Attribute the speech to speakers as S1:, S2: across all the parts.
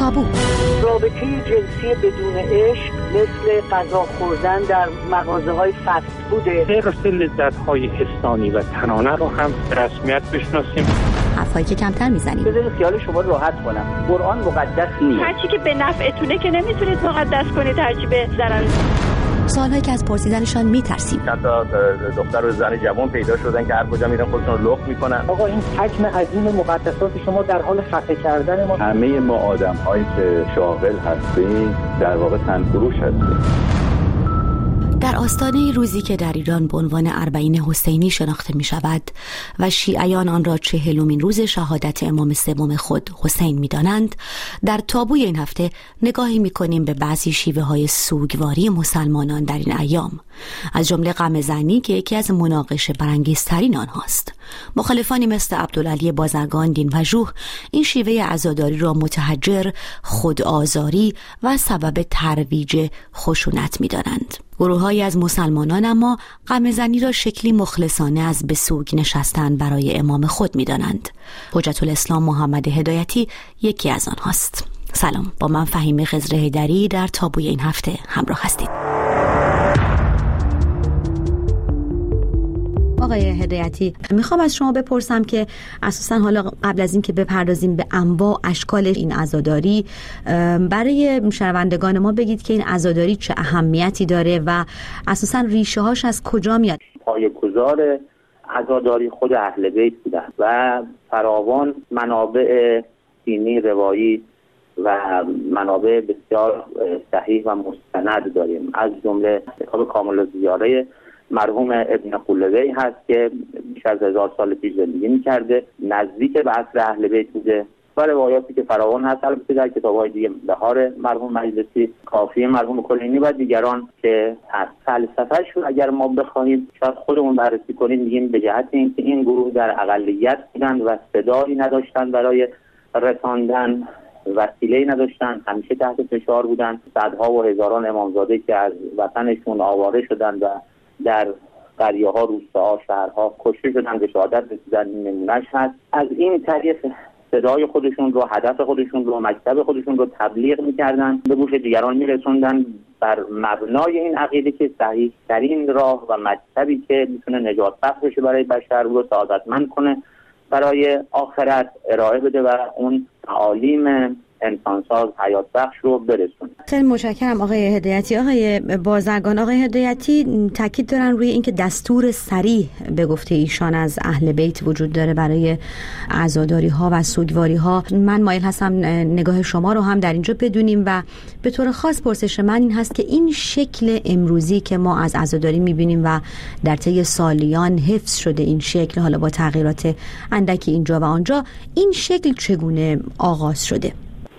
S1: تابو.
S2: رابطه جنسی بدون عشق مثل غذا خوردن در مغازه‌های فست فوده.
S3: حفظ لذت‌های انسانی و تنانه رو هم رسمیت بشناسیم.
S1: حرفایی که کمتر میزنیم.
S2: بذارید خیال شما راحت کنم. قرآن مقدس نیست.
S4: هرچی که به نفعتونه که نمیتونید مقدس کنید، هرچی به ضرر.
S1: سوالهایی که از پرسیدنشان میترسیم.
S5: چند تا دختر و زن جوان پیدا شدن که هر کجا میرن خودشون رو لخت میکنن.
S2: آقا این حجم عظیم مقدسات شما در حال خفه کردن ما.
S5: همه ما آدم‌هایی که شاغل هستیم در واقع تنفروش هستیم.
S1: در آستانه روزی که در ایران به عنوان اربعین حسینی شناخته می شود و شیعیان آن را 40مین روز شهادت امام سوم خود حسین می دانند، در تابوی این هفته نگاهی می کنیم به بعضی شیوه های سوگواری مسلمانان در این ایام، از جمله غم زنی که یکی از مناقشه برانگیزترین آنهاست. مخالفانی مثل عبدالعلی بازرگان دین‌پژوه این شیوه عزاداری را متحجر، خودآزاری و سبب ترویج خشونت می دانند. گروه‌هایی از مسلمانان اما غم زنی را شکلی مخلصانه از به سوگ نشستن برای امام خود می‌دانند. حجت الاسلام محمد هدایتی یکی از آنهاست. سلام، با من فهیمه خضر حیدری در تابوی این هفته همراه هستید. آقای هدایتی، میخوام از شما بپرسم که اساساً حالا قبل از این که بپردازیم به انواع اشکال این عزاداری، برای شنوندگان ما بگید که این عزاداری چه اهمیتی داره و اساساً ریشه هاش از کجا میاد؟
S6: پایه‌گذار عزاداری خود اهل بیت بودن و فراوان منابع دینی روایی و منابع بسیار صحیح و مستند داریم، از جمله کتاب کامل الزیاره مرحوم ابن قلوی هست که بیش از 1000 سال پیش زندگی می‌کرده، نزدیک به عصر اهل بیت بوده و روایاتی که فراوان هست. البته در کتاب‌های دیگه بهار مرحوم مجلسی، کافی مرحوم کلینی و دیگران که فلسفه‌اش رو اگر ما بخوایم شاید خودمون بررسی کنیم، میگیم به جهت اینکه این گروه در اقلیت بودن و صدایی نداشتن برای رساندن، وسیله‌ای نداشتن، همیشه تحت فشار بودن. صدها و هزاران امامزاده که از وطنشون آواره شدن و در قریه‌ها، روستاها، شهرها کشته شدن، به شهادت رسیدن، این نمونه‌اش هست. از این طریق صدای خودشون رو، هدف خودشون رو، مکتب خودشون رو تبلیغ می‌کردن، به گوش دیگران می‌رسوندن بر مبنای این عقیده که صحیح ترین راه و مکتبی که میتونه نجات بخش بشه برای بشر رو سعادتمند کنه برای آخرت ارائه بده و اون تعالیم انسانساز حیات بخش رو برسونه.
S1: خیلی متشکرم آقای هدایتی. آقای بازرگان، آقای هدایتی تاکید دارن روی اینکه دستور صریح به گفته ایشان از اهل بیت وجود داره برای عزاداری ها و سوگواری ها. من مایل هستم نگاه شما رو هم در اینجا بدونیم و به طور خاص پرسش من این هست که این شکل امروزی که ما از عزاداری میبینیم و در طی سالیان حفظ شده این شکل، حالا با تغییرات اندکی اینجا و آنجا، این شکل چگونه آغاز شده؟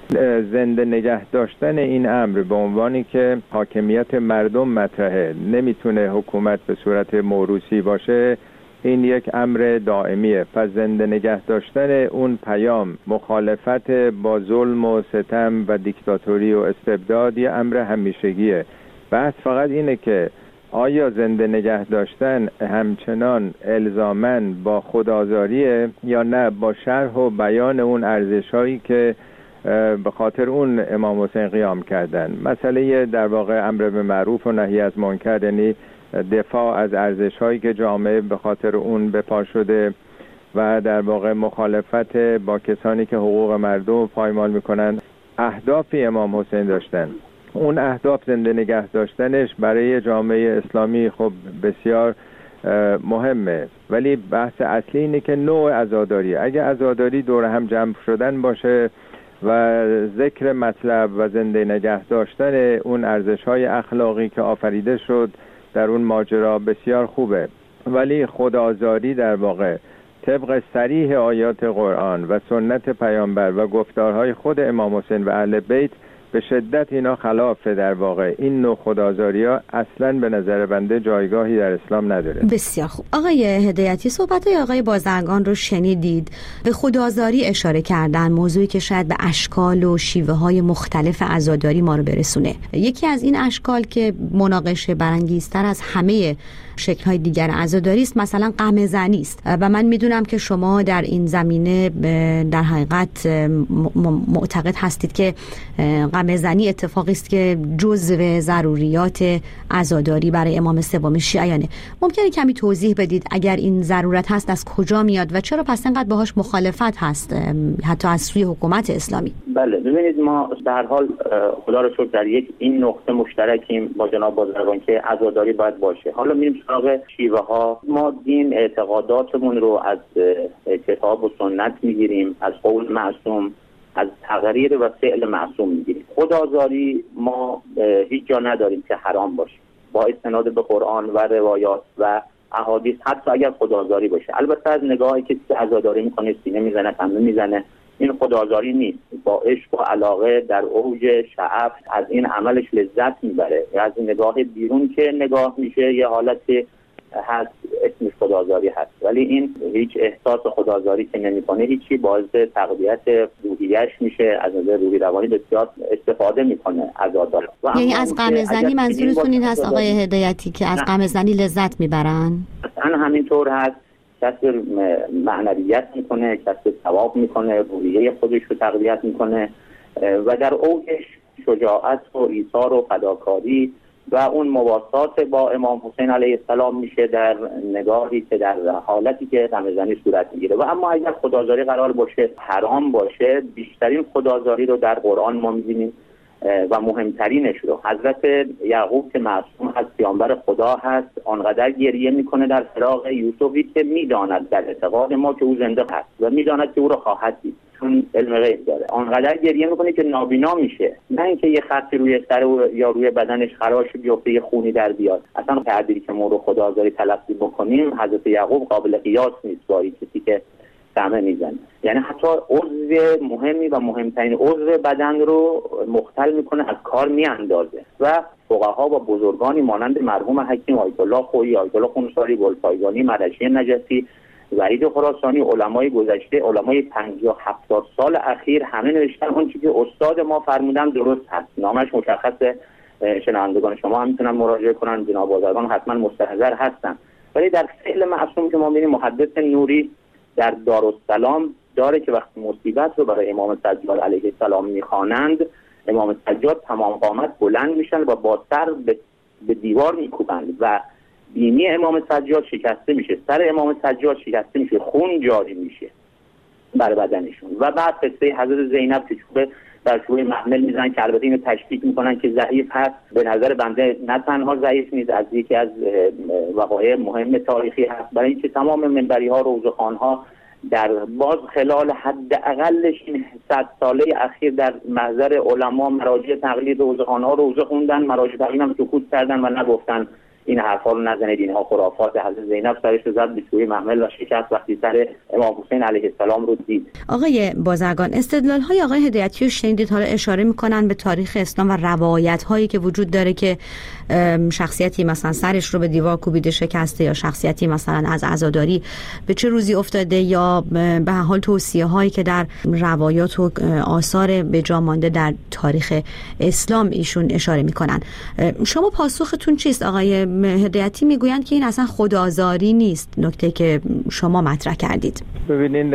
S7: زنده نگه داشتن این امر به عنوانی که حاکمیت مردم مطرحه، نمیتونه حکومت به صورت موروثی باشه، این یک امر دائمیه. پس زنده نگه داشتن اون پیام، مخالفت با ظلم و ستم و دیکتاتوری و استبداد یه امر همیشگیه. بحث فقط اینه که آیا زنده نگه داشتن همچنان الزاماً با خودآزاریه یا نه با شرح و بیان اون ارزش‌هایی که به خاطر اون امام حسین قیام کردن. مسئله در واقع امر به معروف و نهی از منکر، یعنی دفاع از ارزش‌هایی که جامعه به خاطر اون به پا شده و در واقع مخالفت با کسانی که حقوق مردم پایمال میکنن. اهدافی امام حسین داشتن، اون اهداف زنده نگه داشتنش برای جامعه اسلامی خب بسیار مهمه، ولی بحث اصلی اینه که نوع عزاداری، اگه عزاداری دور هم جمع شدن باشه و ذکر مطلب و زنده نگه داشتن اون ارزش‌های اخلاقی که آفریده شد در اون ماجرا، بسیار خوبه. ولی خودآزاری در واقع طبق صریح آیات قرآن و سنت پیامبر و گفتارهای خود امام حسین و اهل بیت به شدت اینا خلافه. در واقع این نوع خودآزاری‌ها اصلاً به نظر بنده جایگاهی در اسلام نداره.
S1: بسیار خوب. آقای هدایتی، صحبت‌های آقای بازرگان رو شنیدید. به خودآزاری اشاره کردن، موضوعی که شاید به اشکال و شیوه‌های مختلف عزاداری ما رو برسونه. یکی از این اشکال که مناقشه برانگیزتر از همه شکل‌های دیگر عزاداری است، مثلا غم زنی است و من میدونم که شما در این زمینه در حقیقت معتقد هستید که غم زنی اتفاقی است که جزو ضروریات عزاداری برای امام سوم شیعیانه. ممکنه کمی توضیح بدید اگر این ضرورت هست از کجا میاد و چرا پس انقدر باهاش مخالفت هست حتی از سوی حکومت اسلامی؟
S6: بله ببینید، ما در حال خدا رو شکر در این نقطه مشترکیم با جناب بازرگان که عزاداری باید باشه. حالا میریم سراغ شیوه ها. ما دین اعتقاداتمون رو از کتاب و سنت میگیریم، از قول معصوم، از تقریر و فعل معصوم میگیریم. خدازاری ما هیچ جا نداریم که حرام باشه با استناد به قرآن و روایات و احادیث، حتی اگر خدازاری باشه. البته از نگاهی که عزاداری میکنه سینه میزنه، تنبه میزنه، این خدازاری نیست. با عشق و علاقه در اوج شعف از این عملش لذت میبره. از این نگاه بیرون که نگاه میشه یه حالتی هست اسمش خدازاری هست، ولی این هیچ احساس خدازاری که نمیکنه هیچی، باعث تقویت روحیش میشه. از نظر روحی روانی بسیار استفاده میکنه عزادار.
S1: یعنی از غم زنی منظورتون این هست آقای هدایتی که از غم زنی لذت میبرن؟ اصلا
S6: همینطور هست. کسب معنویت میکنه، کسب ثواب میکنه، روحیه خودش رو تقویت میکنه و در اوجش شجاعت و ایثار و فداکاری و اون مواسات با امام حسین علیه السلام میشه در نگاهی که در حالتی که غم زنی صورت میگیره. و اما اگر خدازاری قرار باشه حرام باشه، بیشترین خدازاری رو در قرآن ما میبینیم و مهمترینش رو حضرت یعقوب که معصوم از پیامبر خدا هست، آنقدر گریه میکنه در فراق یوسفی که میداند در اعتقاد ما که او زنده هست و میداند که او رو خواهد دید، چون علم غیب داره. آنقدر گریه میکنه که نابینا میشه، نه اینکه یه خطی روی سر یا روی بدنش خراش بیفته، یه خونی در بیاد. اصلا تعبیری که ما رو خدازاری تلقی بکنیم حضرت یعقوب قابل قیاس نیست با این کسی که سمه میزنه. یعنی حتی عضو مهمی و مهمترین عضو بدن رو مختل میکنه، از کار میاندازه. و فقها و بزرگانی مانند مرحوم حکیم آیت الله خویی، آیت الله خونساری، گلپایگانی، مدشی نجفی، وحید خراسانی، علمای گذشته، علمای 50-70 سال اخیر همه نوشتن اون چیزی که استاد ما فرمودن درست هست. نامش مشخصه، شنوندگان شما هم میتونن مراجعه کنن، جناب بازرگان حتما مستحضر هستن. ولی در فعل معصوم که ما می‌بینیم، محدث نوری در دارالسلام داره که وقتی مصیبت رو برای امام سجاد علیه السلام میخوانند، امام سجاد تمام قامت بلند میشن و با سر به دیوار میکوبند و بینی امام سجاد شکسته میشه، سر امام سجاد شکسته میشه، خون جاری میشه بر بدنشون. و بعد قصه حضرت زینب که چوبه در چوبه محمل میزنن که البته اینو تشکیک میکنن که ضعیف هست. به نظر بنده نه تنها ضعیف نیست، از یکی از وقایع مهم تاریخی هست، برای اینکه تمام منبری ها، روزخوان ها در باز خلال حداقلش این 100 ساله اخیر در محضر علما مراجع تقلید روزخوان ها روزه خوندن، مراجع تقلید هم سکوت کردن و نگفتن این حرفا رو نزنید، اینها خرافات. حضرت زینب سرش رو زد به سوی محمل و شکست وقتی سر امام حسین علیه السلام رو دید.
S1: آقای بازرگان، استدلال‌های آقای هدایتی رو شنیدید، حالا اشاره می‌کنن به تاریخ اسلام و روایت‌هایی که وجود داره که شخصیتی مثلا سرش رو به دیوار کوبیده شکسته، یا شخصیتی مثلا از عزاداری به چه روزی افتاده، یا به هر حال توصیه‌هایی که در روایات و آثار به جا مانده در تاریخ اسلام ایشون اشاره می‌کنن. شما پاسختون چیست؟ آقای هدایتی میگویند که این اصلا خدازاری نیست، نکته که شما مطرح کردید.
S7: ببینید،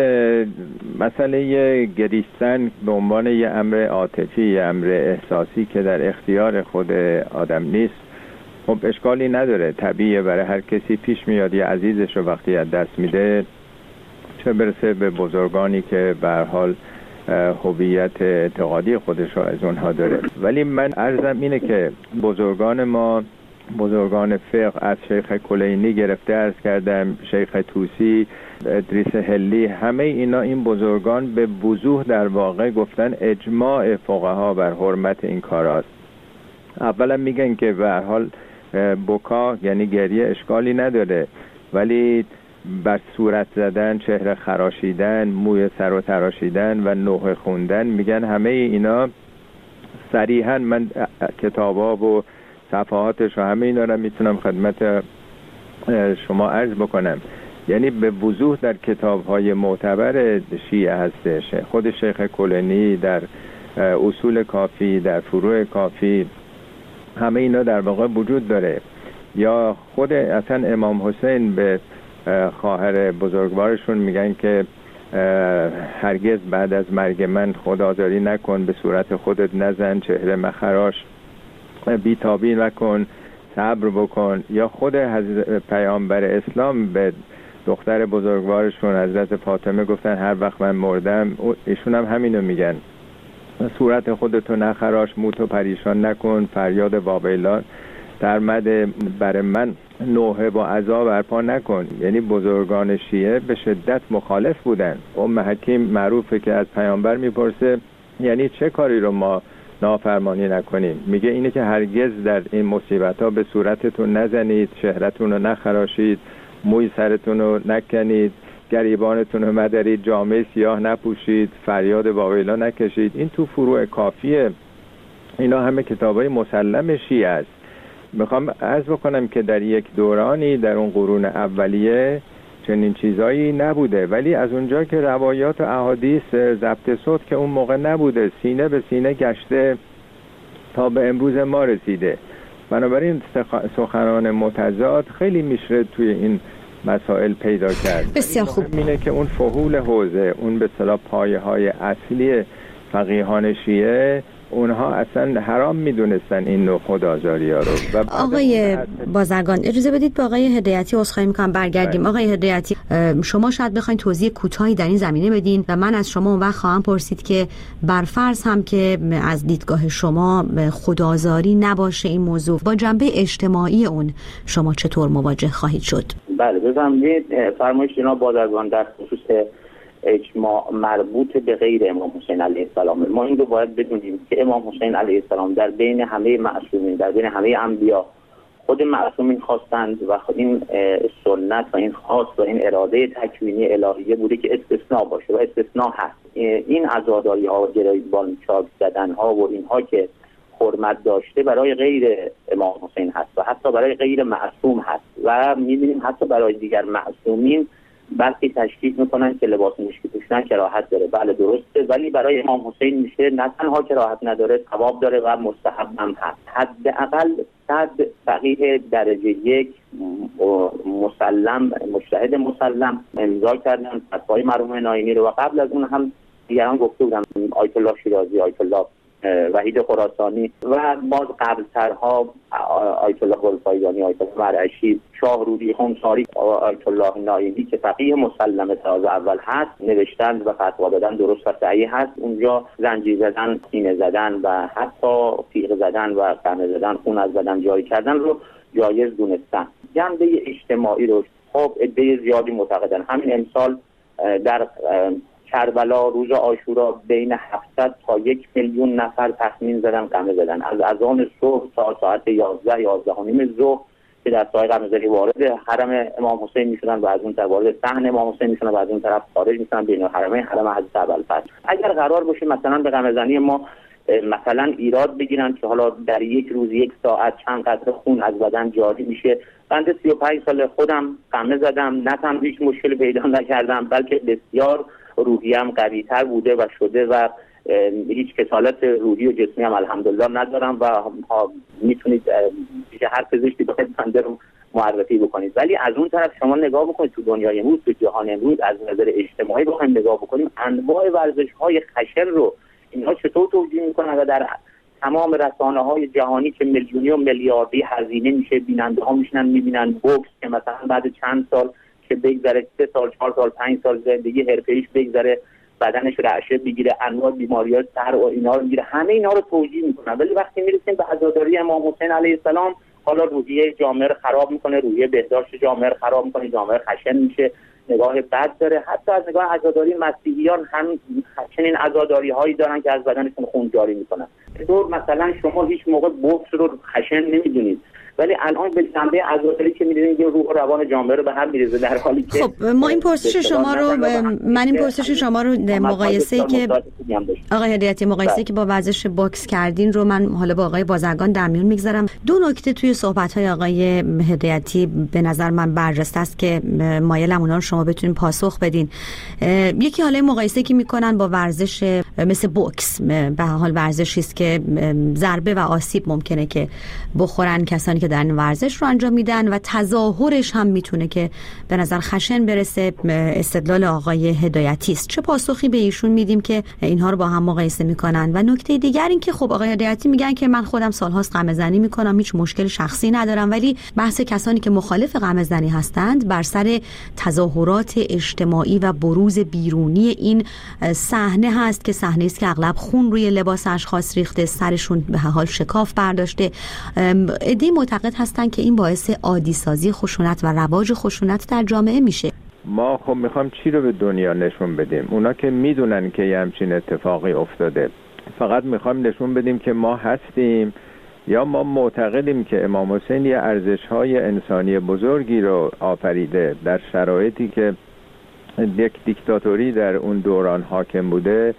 S7: مسئله گریستن به عنوان یه امر عاطفی، یه امر احساسی که در اختیار خود آدم نیست، خب اشکالی نداره، طبیعیه، برای هر کسی پیش میاد یه عزیزش رو وقتی از دست میده، چه برسه به بزرگانی که به هر حال هویت اعتقادی خودش رو از اونها داره. ولی من عرضم اینه که بزرگان ما، بزرگان فقه، از شیخ کلینی گرفته عرض کردم، شیخ توسی، ادریس هلی، همه اینا، این بزرگان به وضوح در واقع گفتن اجماع فقها بر حرمت این کار است. اولا میگن که به هر حال بکا یعنی گریه اشکالی نداره، ولی بر صورت زدن، چهره خراشیدن، موی سر و تراشیدن و نوحه خوندن، میگن همه اینا صریحا، من کتابا و صفحاتش و همه اینا رو میتونم خدمت شما عرض بکنم، یعنی به وضوح در کتاب‌های معتبر شیعه هستش. خود شیخ کلینی در اصول کافی، در فروع کافی، همه اینا در واقع وجود داره. یا خود اصلا امام حسین به خواهر بزرگوارشون میگن که هرگز بعد از مرگ من خودآزاری نکن، به صورت خودت نزن، چهره مخراش، بیتابی نکن، صبر بکن. یا خود پیامبر اسلام به دختر بزرگوارشون حضرت فاطمه گفتن هر وقت من مردم، ایشون هم همینو میگن، صورت خودتو نخراش، موتو پریشان نکن، فریاد واویلا در مد بر من نوحه با عزا برپا نکن. یعنی بزرگان شیعه به شدت مخالف بودن. حکیم معروفه که از پیامبر میپرسه یعنی چه کاری رو ما نافرمانی نکنیم؟ میگه اینه که هرگز در این مصیبت ها به صورتتون نزنید، چهرتون رو نخراشید، موی سرتون رو نکنید، گریبانتون رو مدارید، جامعه سیاه نپوشید، فریاد واویلا نکشید. این تو فروع کافیه. اینا همه کتابای مسلم شیعه است. میخوام عرض بکنم که در یک دورانی در اون قرون اولیه چنین چیزایی نبوده، ولی از اونجا که روایات و احادیث ضبط صوت که اون موقع نبوده، سینه به سینه گشته تا به امروز ما رسیده. بنابراین سخنان متضاد خیلی میشه توی این مسائل پیدا کرد.
S1: بسیار خوب.
S7: اینه که اون فحول حوزه، اون به اصطلاح پایه‌های اصلی فقیهان شیعه، اونها اصلا حرام میدونستن این نوع خودآزاری‌ها رو.
S1: آقای بازرگان اجازه بدید به آقای هدایتی عذرخواهی می‌کنم برگردیم. آقای هدایتی، شما شاید بخواید توضیح کوتاهی در این زمینه بدین و من از شما اون وقت خواهم پرسید که بر فرض هم که از دیدگاه شما خودآزاری نباشه این موضوع، با جنبه اجتماعی اون شما چطور مواجه خواهید شد؟
S6: بله، بفرمایید. فرمایش جناب بازرگان در خصوص اجماع مربوط به غیر امام حسین علیه السلام، ما این رو باید بدونیم که امام حسین علیه السلام در بین همه معصومین، در بین همه انبیا، خود معصومین خواستند و این سنت و این خواست و این اراده تکوینی الهیه بوده که استثناء باشه و استثناء هست. این عزاداری ها و گریبان چاک زدن ها و اینها که حرمت داشته برای غیر امام حسین هست و حتی برای غیر معصوم هست و می‌بینیم حتی برای دیگر معصومین برخی تشکیل میکنن که لباس مشکی پوشیدن کراهت داره. بله درسته، ولی برای امام حسین میشه نه تنها کراهت نداره، ثواب داره و مستحب هم هست. حداقل 100 فقیه درجه 1 مسلم، مجتهد مسلم امضا کردن فتوای مرحوم ناینی رو و قبل از اون هم دیگران گفته بودن، آیت الله شیرازی، آیت الله وحید خراسانی و باز قبلترها آیت الله گلپایگانی، آیت الله مرعشی، شاه رودی خمساری، آیت الله نایمی که فقیه مسلم تراز اول هست نوشتند و فتوا دادن درست و صحیح هست. اونجا زنجیر زدن، سینه زدن و حتی تیغ زدن و قمه زدن، خون از بدن جاری کردن رو جایز دونستن. جنبه اجتماعی رو خب عده زیادی معتقدن. همین امسال در کربلا روز عاشورا بین 700 تا 1 میلیون نفر تخمین زدن قمه زدن، از اذان صبح تا ساعت 11:30 ظهر که در سایه قمه زدی وارد حرم امام حسین میشدن و از اون طرف وارد صحن امام حسین میشدن و از اون طرف خارج میشدن بین الحرمین، حرم حضرت ابوالفضل. اگر قرار باشه مثلا به قمه زنی ما مثلا ایراد بگیرن که حالا در یک روز 1 ساعت چند قطره خون از بدن جاری میشه، بنده 35 سال خودم قمه زدم، نه تنها هیچ مشکلی پیدا نکردم بلکه بسیار روحیم قوی‌تر بوده و شده و هیچ کسالت روحی و جسمی هم الحمدلله ندارم و میتونید هر پزشکی بخواید بنده رو معرفی بکنید. ولی از اون طرف شما نگاه بکنید تو دنیای امروز، تو جهان امروز، از نظر اجتماعی بخوایم نگاه بکنیم، انواع ورزش‌های خشن رو اینها چطور توجیه میکنن و در تمام رسانه‌های جهانی که میلیونی و میلیاردی هزینه میشه، بیننده‌ها میشنن میبینن بوکس که مثلا بعد چند سال که بگذره 3 سال 4 سال 5 سال زندگی حرفه‌ایش بگذره بدنش رعشه بگیره، انواع بیماری‌ها سر و اینا رو میگیره، همه اینا رو توجیه میکنن. ولی وقتی میرسیم به عزاداری امام حسین علیه السلام، حالا روحیه جامعه رو خراب میکنه، روحیه بهداشت جامعه رو خراب میکنه، جامعه خشن میشه، نگاه بد داره. حتی از نگاه عزاداری مسیحیان هم چنین عزاداری‌هایی دارن که از بدنشون خون جاری میکنن. طور مثلا شما هیچ موقع بوکس رو خشن نمیدونید، ولی الان به جنبه عزاداری که می‌بینید روح و روان جامعه رو به هم می‌ریزه، در حالی که
S1: خب ما این پرسش شما رو مقایسه‌ای که آقای هدایتی مقایسه‌ای که با ورزش باکس کردین رو من حالا با آقای بازرگان در میون می‌گذارم. 2 نکته توی صحبت‌های آقای هدایتی به نظر من برجسته است که مایلم اونا رو شما بتونین پاسخ بدین. یکی حالا مقایسه‌ای که می‌کنن با ورزش مثل بوکس، به هر حال ورزشی است که ضربه و آسیب ممکنه که بخورن کسانی که که در ورزش رو انجام میدن و تظاهرش هم میتونه که به نظر خشن برسه. استدلال آقای هدایتی است. چه پاسخی به ایشون میدیم که اینها رو با هم مقایسه میکنن؟ و نکته دیگر این که خب آقای هدایتی میگن که من خودم سالهاست قمه‌زنی میکنم، هیچ مشکل شخصی ندارم، ولی بحث کسانی که مخالف قمه‌زنی هستند بر سر تظاهرات اجتماعی و بروز بیرونی این صحنه هست که صحنه است که اغلب خون روی لباس اشخاص ریخته، سرشون به حال شکاف برداشته. عده‌ای معتقد هستند که این باعث عادی سازی خشونت و رواج خشونت در جامعه میشه.
S7: ما خب میخوام چی رو به دنیا نشون بدیم؟ اونا که میدونن که یه همچین اتفاقی افتاده، فقط میخوایم نشون بدیم که ما هستیم، یا ما معتقدیم که امام حسین یه ارزش‌های انسانی بزرگی رو آفریده در شرایطی که یک دیکتاتوری در اون دوران حاکم بوده،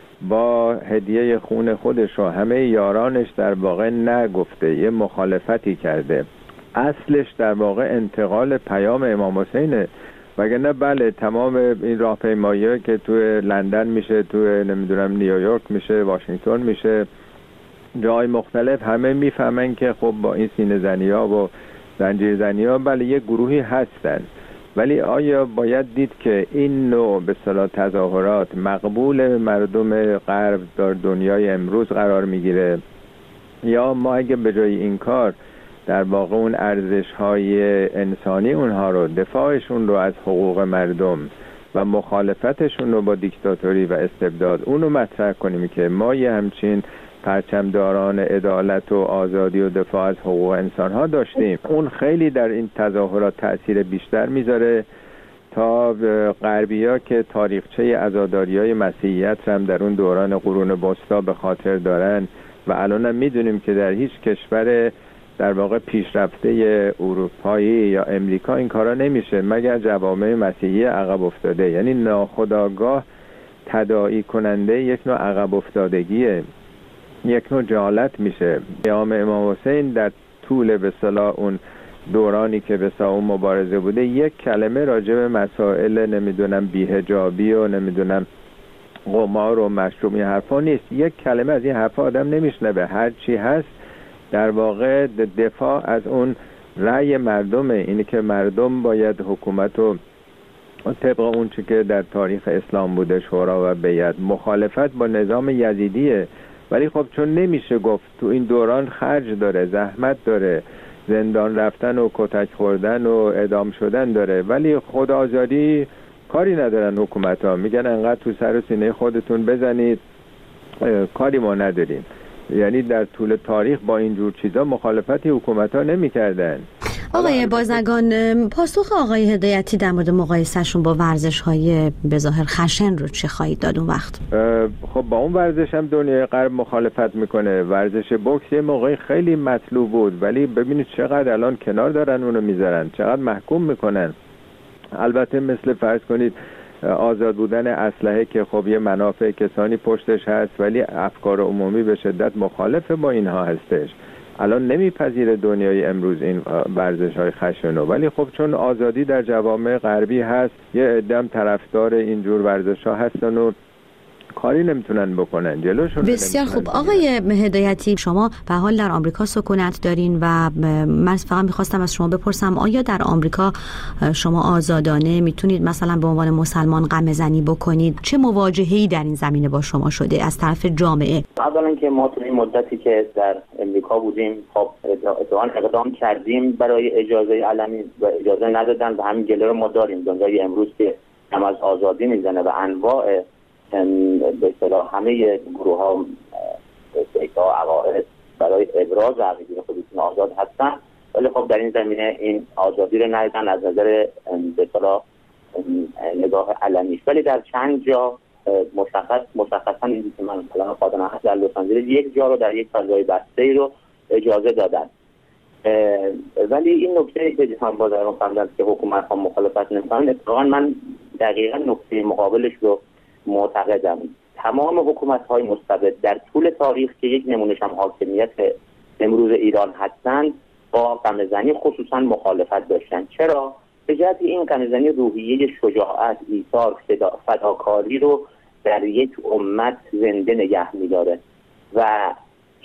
S7: با هدیه خون خودش و همه یارانش در واقع نگفته، یه مخالفتی کرده. اصلش در واقع انتقال پیام امام حسینه، وگرنه بله تمام این راهپیمایی‌ها که توی لندن میشه، توی نمیدونم نیویورک میشه، واشنگتن میشه، جای مختلف، همه میفهمن که خب با این سینه زنی‌ها و زنجیر زنی‌ها بله یه گروهی هستن، ولی آیا باید دید که این نوع به اصطلاح تظاهرات مقبول مردم غرب در دنیای امروز قرار میگیره، یا ما اگه به جای این کار در واقع اون ارزش‌های انسانی اونها رو، دفاعشون رو از حقوق مردم و مخالفتشون رو با دیکتاتوری و استبداد اونو مطرح کنیم که ما یه همچین پرچمداران عدالت و آزادی و دفاع از حقوق انسان‌ها داشتیم، اون خیلی در این تظاهرات تأثیر بیشتر میذاره تا غربی‌ها که تاریخچه عزاداری‌های مسیحیت هم در اون دوران قرون وسطا به خاطر دارن و الانم میدونیم که در هیچ کشور در واقع پیشرفته اروپایی یا امریکا این کارا نمیشه مگر جوامع مسیحی عقب افتاده. یعنی ناخودآگاه تداعی کننده یک نوع عقب افتادگیه، یک نوع جهالت میشه. قیام امام حسین در طول به اصطلاح اون دورانی که به اصطلاح اون مبارزه بوده یک کلمه راجع به مسائل نمیدونم بی‌حجابی و نمیدونم قمار و مشروبی حرفا نیست. یک کلمه از این حرفا آدم نمیشنوه. هر چی هست در واقع دفاع از اون رأی مردمه، اینه که مردم باید حکومت رو طبق اون چی که در تاریخ اسلام بوده، شورا و بیعت، مخالفت با نظام یزیدیه. ولی خب چون نمیشه گفت، تو این دوران خرج داره، زحمت داره، زندان رفتن و کتک خوردن و اعدام شدن داره، ولی خود آزادی کاری ندارن حکومت ها، میگن انقدر تو سر و سینه خودتون بزنید، کاری ما نداریم. یعنی در طول تاریخ با اینجور چیزا مخالفتی حکومت ها نمی کردن.
S1: آقای بازرگان، پاسخ آقای هدایتی در مورد مقایسهشون با ورزش های به ظاهر خشن رو چه خواهید داد اون وقت؟
S7: خب با اون ورزش هم دنیای غرب مخالفت میکنه. ورزش بوکس یه موقعی خیلی مطلوب بود، ولی ببینید چقدر الان کنار دارن اونو میذارن، چقدر محکوم میکنن. البته مثل فرض کنید آزاد بودن اسلحه که خب یه منافع کسانی پشتش هست، ولی افکار عمومی به شدت مخالف با اینها هستش. الان نمیپذیره دنیای امروز این ورزش‌های خشنو، ولی خب چون آزادی در جوامع غربی هست، یه عده‌ام طرفدار اینجور ورزش‌ها هستن و کاری نمیتونن بکنن جلوشون.
S1: بسیار خوب. آقای هدایتی، شما به حال در آمریکا سکونت دارین و من فقط میخواستم از شما بپرسم آیا در آمریکا شما آزادانه میتونید مثلا به عنوان مسلمان قمه‌زنی بکنید؟ چه مواجهه‌ای در این زمینه با شما شده از طرف جامعه؟
S6: اولا که ما تو این مدتی که در امریکا بودیم خب اقدام کردیم برای اجازه علنی و اجازه ندادن و همین گله رو ما داریم. دنیای امروز که هم از آزادی میزنه و انواع به اصطلاح همه گروه ها فکرها عقاید برای ابراز عقیده خودشون آزاد هستن، ولی خب در این زمینه این آزادی رو ندادن از نظر به اصطلاح نگاه علنی. ولی در چند جا مشخصا این که من مثلا خاطرم هست در لس آنجلس یک جا رو در یک فضای بسته رو اجازه دادن. ولی این نکته که هم بازرگان فهمیدن که حکومت ها مخالفت نمی‌کنن، اتفاقا من دقیقاً نکته مقابلش رو معتقدم. تمام حکومت‌های مستبد در طول تاریخ که یک نمونهش هم حاکمیت امروز ایران هستند، با قمه‌زنی خصوصا مخالفت داشتن. چرا؟ به جهت این قمه‌زنی روحیه شجاعت، ایثار، فداکاری رو در یک امت زنده نگه می‌داره و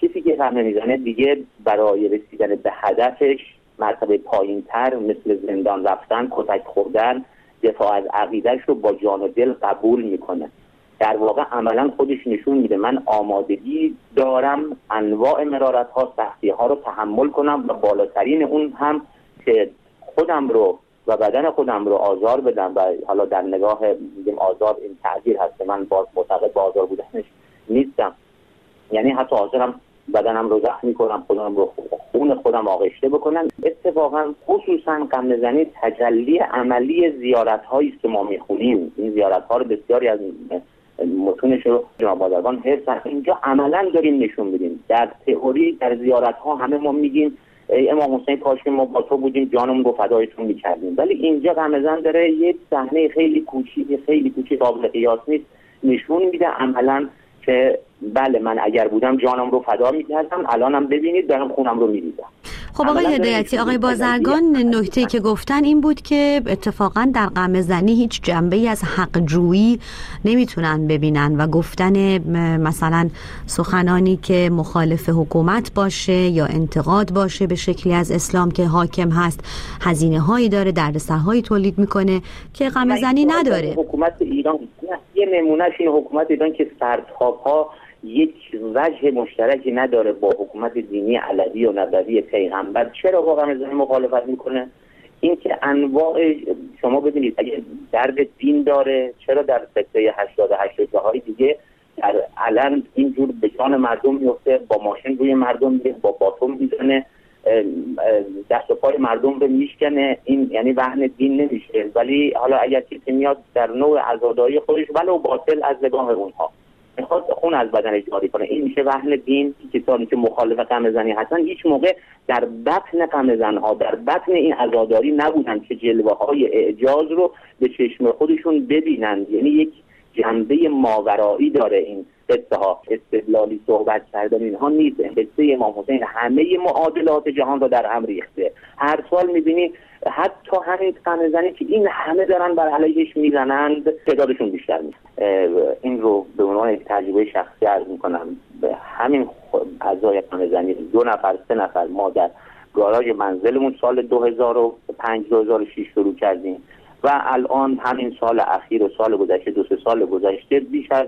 S6: کسی که غم نمیزنه دیگه برای رسیدن به هدفش مرتبه پایین‌تر مثل زندان رفتن، کتک خوردن، دفاع از عقیده‌اش رو با جان و دل قبول میکنه. در واقع عملا خودش نشون میده من آمادگی دارم انواع مرارت‌ها، سختی‌ها رو تحمل کنم و بالاترین اون هم که خودم رو و بدن خودم رو آزار بدم. و حالا در نگاه میگیم آزار این تعبیر هست، من باز معتقد به آزار بودنش نیستم، یعنی حتی حاضرم بدنم رو زخمی کنم، خودم رو خون خودم آغشته بکنم. اتفاقا خصوصا غم‌نزنی تجلی عملی زیارت‌هایی است که ما می‌خونیم. این زیارت‌ها رو بسیاری از متونش رو جناب بازرگان حفظ اینجا عملا داریم نشون میدیم. در تئوری در زیارت‌ها همه ما میگیم ای امام حسین کاش که ما با تو بودیم جانمون رو فدایتون می‌کردیم، ولی اینجا غم‌نزن داره یک صحنه خیلی کوچیک قابل قیاس نیست نشون میده عملا که بله من اگر بودم جانم رو فدا می‌کردم، الانم ببینید دارم خونم رو می‌ریزم.
S1: خب آقای هدایتی، آقای بازرگان نکته‌ای که گفتن این بود که اتفاقا در غم‌نزنی هیچ جنبه‌ای از حق جویی نمیتونن ببینن و گفتن مثلا سخنانی که مخالف حکومت باشه یا انتقاد باشه به شکلی از اسلام که حاکم هست هزینه‌هایی داره، دردسرهایی تولید میکنه که غم‌نزنی نداره.
S6: حکومت ایران یه نمونهش این حکومت ایران که سرتاپا یک وجه مشترکی نداره با حکومت دینی علوی و نبوی پیغمبر. چرا با غم‌نزنی مخالفت میکنه؟ این که انواع شما ببینید اگه درد دین داره چرا در سکته 88 جاهای دیگه در علن اینجور به جان مردم میفته، با ماشین روی مردم میره، با باتوم میزنه، دست و پای مردم رو میشکنه. این یعنی وهن دین نمیشه، ولی حالا اگر کسی میاد در نوع عزاداری خودش ولو باطل از نگاه اونها میخواد خون از بدنش جاری کنه، این میشه وهن دین. کسانی که مخالف غم‌نزنی هستن هیچ موقع در بطن غم‌نزن‌ها در بطن این عزاداری نبودن که جلوه‌های اعجاز رو به چشم خودشون ببینند. یعنی یک جنبه ماورایی داره این قصه ها، استدلالی صحبت کردن اینها نیست. قصه امام حسین همه معادلات جهان رو در هم ریخته. هر سال می‌بینی حتی همین غم‌نزنی که این همه دارن بر علیهش میزنند تعدادشون بیشتر میشه. این رو به عنوان یک تجربه شخصی عرض میکنم. به همین اعضای غم‌نزنی 2 نفر 3 نفر ما در گاراژ منزلمون سال 2005 2006 شروع کردیم و الان همین سال اخیر و سال گذشته 2-3 سال گذشته بیش از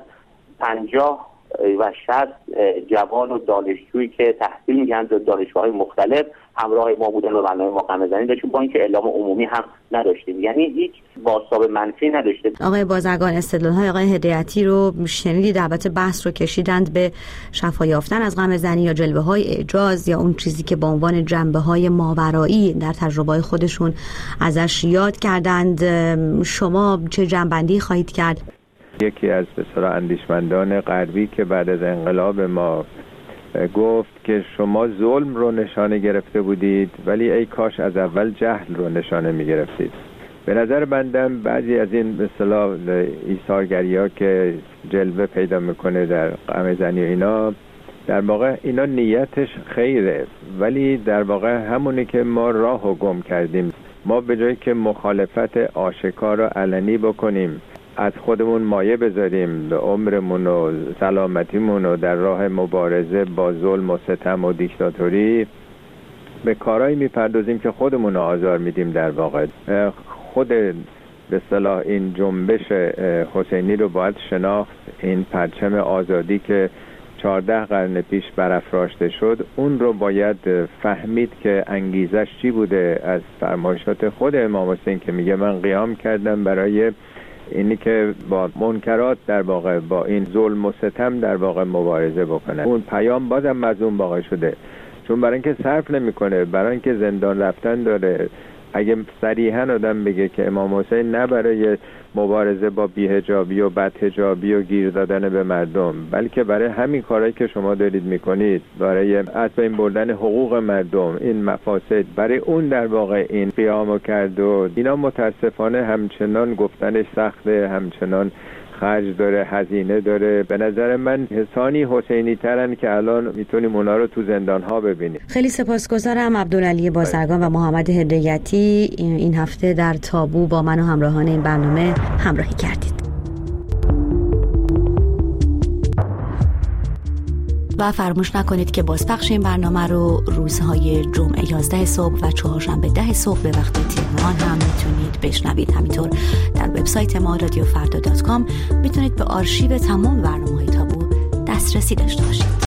S6: 50 و 60 جوان و دانشجویی که تحصیل می‌کنن در دانشگاه‌های مختلف همراه ما بودن و برنامه ما غم‌نزنی داشتیم، با اینکه اعلام عمومی هم نداشتیم، یعنی هیچ بازتاب منفی نداشته.
S1: آقای بازرگان استدلال‌های آقای هدایتی رو شنیدید، البته بحث رو کشیدند به شفا یافتن از غم‌نزنی یا جلوه‌های اعجاز یا اون چیزی که به عنوان جنبه‌های ماورایی در تجربه‌های خودشون ازش یاد کردند. شما چه جنبندی خواهید کرد؟
S7: یکی از بسیار اندیشمندان غربی که بعد از انقلاب ما گفت که شما ظلم رو نشانه گرفته بودید ولی ای کاش از اول جهل رو نشانه می گرفتید. به نظر بندم بعضی از این به اصطلاح ایثارگری‌ها که جلوه پیدا میکنه در غم‌نزنی اینا، در واقع اینا نیتش خیره ولی در واقع همونی که ما راهو گم کردیم. ما به جایی که مخالفت آشکار و علنی بکنیم، از خودمون مایه بذاریم به عمرمون و سلامتیمون و در راه مبارزه با ظلم و ستم و دیکتاتوری، به کارهایی میپردازیم که خودمون رو آزار میدیم. در واقع خود به اصطلاح این جنبش حسینی رو باید شناخت. این پرچم آزادی که 14 قرن پیش برافراشته شد، اون رو باید فهمید که انگیزش چی بوده. از فرمایشات خود امام حسین که میگه من قیام کردم برای اینی که با منکرات در واقع با این ظلم و ستم در واقع مبارزه بکنه. اون پیام بازم مظلوم واقع شده، چون برای اینکه صرف نمیکنه، برای اینکه زندان رفتن داره. اگه صریحاً آدم بگه که امام حسین نه برای مبارزه با بی‌حجابی و بدحجابی و گیر دادن به مردم، بلکه برای همین کارهایی که شما دارید میکنید، برای از بین بردن حقوق مردم، این مفاسد، برای اون در واقع این قیامو کرد. و اینا متاسفانه همچنان گفتنش سخته، همچنان خرج داره، هزینه داره. به نظر من حسانی حسینی ترن که الان میتونیم اونا رو تو زندان ها ببینیم.
S1: خیلی سپاسگزارم. عبدالعلی بازرگان و محمد هدایتی این هفته در تابو با من و همراهان این برنامه همراهی کردید. و فراموش نکنید که بازپخش این برنامه رو روزهای جمعه 11 صبح و چهارشنبه 10 صبح به وقت تهران هم میتونید بشنوید. همینطور در وبسایت ما radiofarda.com میتونید به آرشیو تمام برنامه‌های تابو دسترسی داشته باشید.